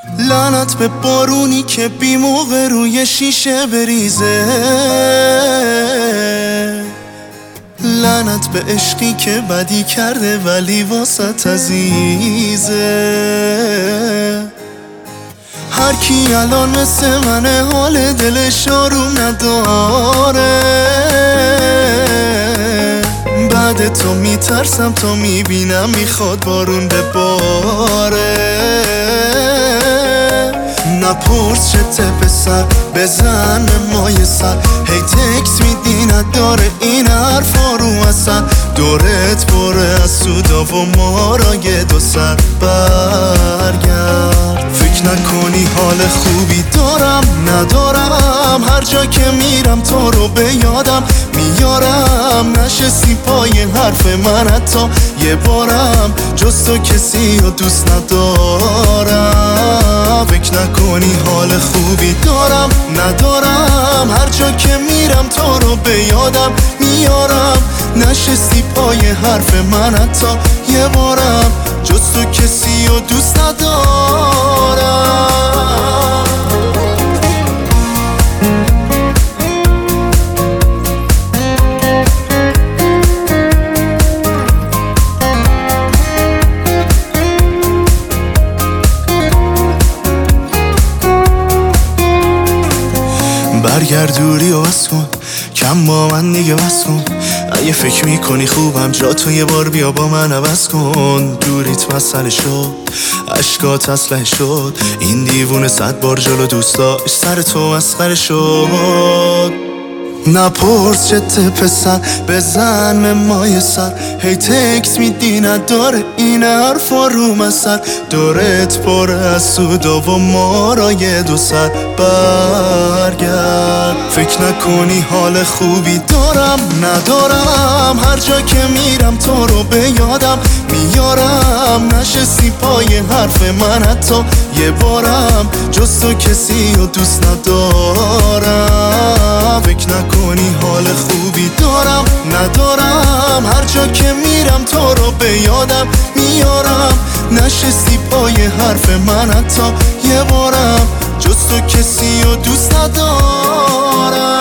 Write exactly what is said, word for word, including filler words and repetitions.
لعنت به بارونی که بی موقع روی شیشه بریزه، لعنت به عشقی که بدی کرده ولی واسط عزیزه. هر کی الان مثل منه حال دلش آروم نداره، بعد تو میترسم تا میبینم میخواد بارون بباره. نپرس چته پسر بزن به مای سر، هی تکس میدی نداره این حرفا رو اصل، دورت بره از سودا و ما را یه دو سر برگرد. فکر نکنی حال خوبی دارم ندارم، هر جا که میرم تو رو به یادم میارم، نشستی پای حرف من حتی یه بارم، جز تو کسی رو دوست ندارم. فکر نکنی حال خوبی دارم ندارم، هر جا که میرم تو رو به یادم میارم، نشستی پای حرف من حتی یه بارم، جز تو کسی رو دوست ندارم. برگرد دوری و بس کن، کم با من دیگه بس کن، اگه فکر میکنی خوبم جا تو یه بار بیا با من عوض کن. دوریت مسئله شد، عشقات اسلحه شد، این دیوونه صد بار جلو دوست داشت سر تو مسخره شد. نپرس چته پسر بزن به مای سر، هی تکس میدی نداره این حرفا رو مسر، دورت پر از سودا و ما را یه دو سر برگرد. فکر نکنی حال خوبی دارم ندارم، هر جا که میرم تو رو به یادم میارم، نشستی پای حرف من حتی یه بارم، جز تو کسی رو دوست ندارم. فکر نکنی حال خوبی دارم ندارم، هر جا که میرم تو رو به یادم میارم، نشستی پای حرف من حتی یه بارم، جز تو کسی رو دوست ندارم.